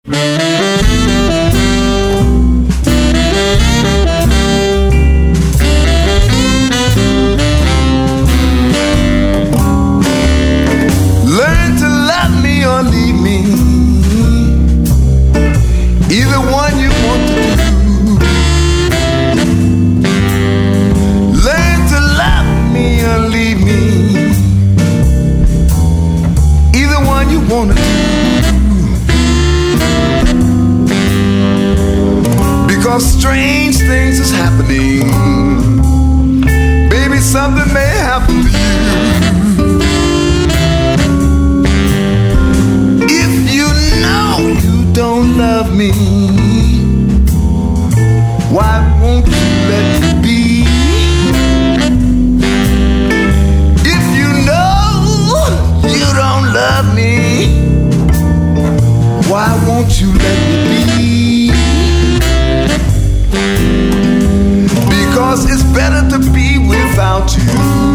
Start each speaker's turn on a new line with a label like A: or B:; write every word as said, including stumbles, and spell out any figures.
A: Learn to love me or leave me, either one you want to do. Learn to love me or leave me, either one you want to do. Because strange things is happening, baby, something may happen to you. If you know you don't love me, why won't you let me be? If you know you don't love me, why won't you let me be? Because it's better to be without you